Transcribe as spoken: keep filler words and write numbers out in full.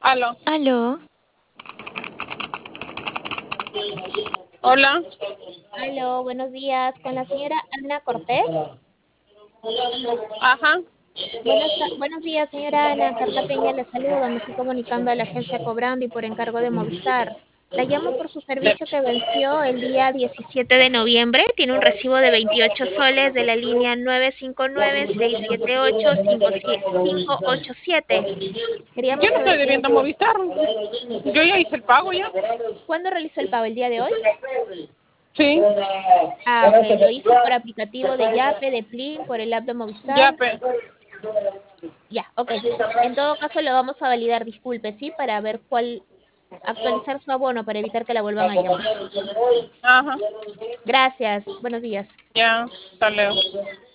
Aló. Aló, Hola. Aló, buenos días. Con la señora Ana Cortés. Ajá. Buenas, ta- buenos días, señora Ana. Carla Peña le saluda. Me estoy comunicando a la agencia Cobrando y por encargo de Movistar. La llamo por su De- servicio que venció el día diecisiete de noviembre. Tiene un recibo de veintiocho soles de la línea nueve cinco nueve seis siete ocho cinco cinco ocho siete. Yo Queríamos no estoy saber qué, debiendo Movistar. Yo ya hice el pago ya. ¿cuándo realizó el pago? ¿El día de hoy? Sí. Ah, ok. Lo hizo por aplicativo de Yape, de Plin, por el app de Ya, Movistar. pe. Ya, ok. En todo caso, lo vamos a validar, disculpe, ¿sí? Para ver cuál, actualizar su abono para evitar que la vuelvan a llamar. Ajá. Gracias, buenos días. Ya. Hasta luego.